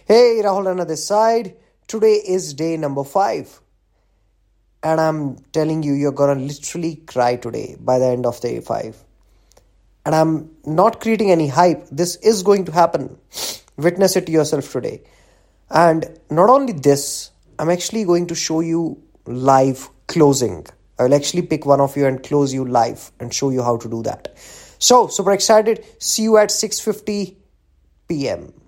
Hey, Rahul Rana this side. Today is day number 5. And I'm telling you, you're gonna literally cry today by the end of day 5. And I'm not creating any hype. This is going to happen. Witness it yourself today. And not only this, I'm actually going to show you live closing. I'll actually pick one of you and close you live and show you how to do that. So, super excited. See you at 6:50 p.m.